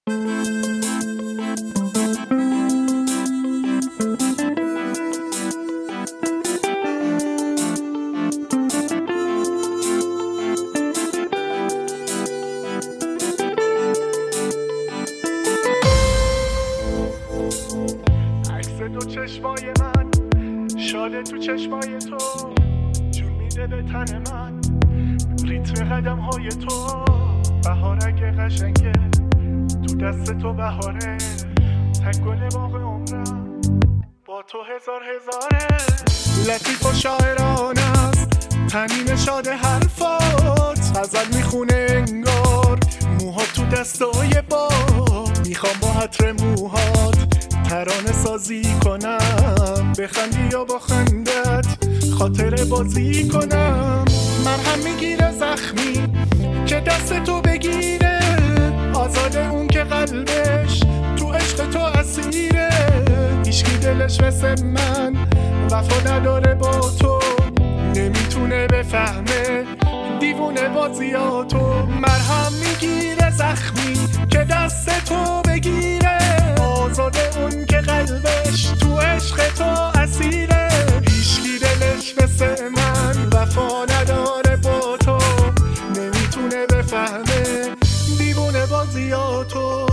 دو چشمای من شاله تو چشمای تو جون میده به تن من ریتم قدم های تو. بهار اگه قشنگه تو دست تو بهاره، تک گل باغ عمرم با تو هزار هزاره. لطیف و شاعران است تنین شاد حرفات، غزل میخونه انگار موها تو دستای باد. میخوام با عطر موهات ترانه سازی کنم، بخندی یا با خندت خاطره بازی کنم. مرهم میگیره زخمی که دست تو بگیره، آزاده اون که قلبش تو عشق تو اسیره. هیچکی دلش مثل من وفا نداره با تو، نمیتونه بفهمه دیوونه بازیاتو. مرهم میگیره زخمی که دست تو بگیره، آزاده اون که قلبش تو عشق تو اسیره. هیچکی دلش مثل من وفا نداره با تو، نمیتونه بفهمه دیوونه بازیاتو.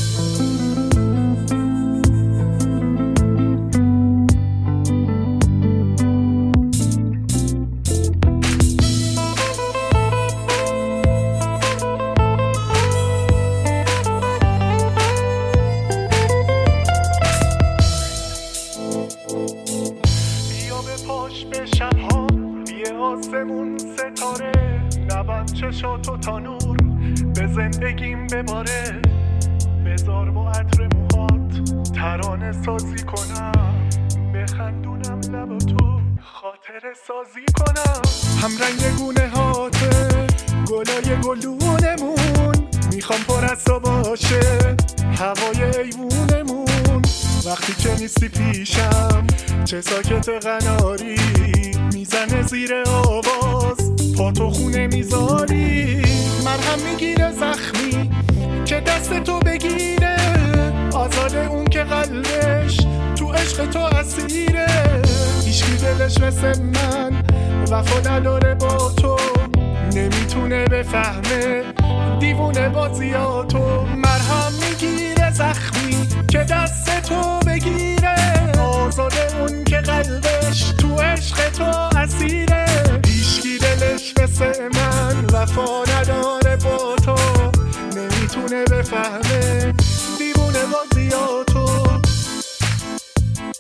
پاش به شبها یه آسمون ستاره، نبند چشاتو تا نور به زندگیم بباره. بذار با عطر موهات ترانه سازی کنم، بخندونم لب تو خاطره سازی کنم. همرنگ گونه هاته گلای گلدونمون، میخوام پر از تو باشه هوای ایوونمون. وقتی که نیستی پیشم چه ساکت قناری، میزنه زیر آواز پا تو خونه میذاری. مرهم میگیره زخمی که دست تو بگیره، آزاده اون که قلبش تو عشق تو اسیره. هیچکی دلش مثل من وفا نداره با تو، نمیتونه بفهمه دیوونه بازیاتو. مرهم میگیره زخمی که دست تو بگیره، آزاده اون که قلبش تو عشق تو اسیره. هیچکی دلش مثل من وفا نداره با تو، نمیتونه بفهمه دیوونه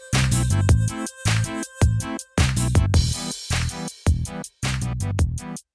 بازیاتو.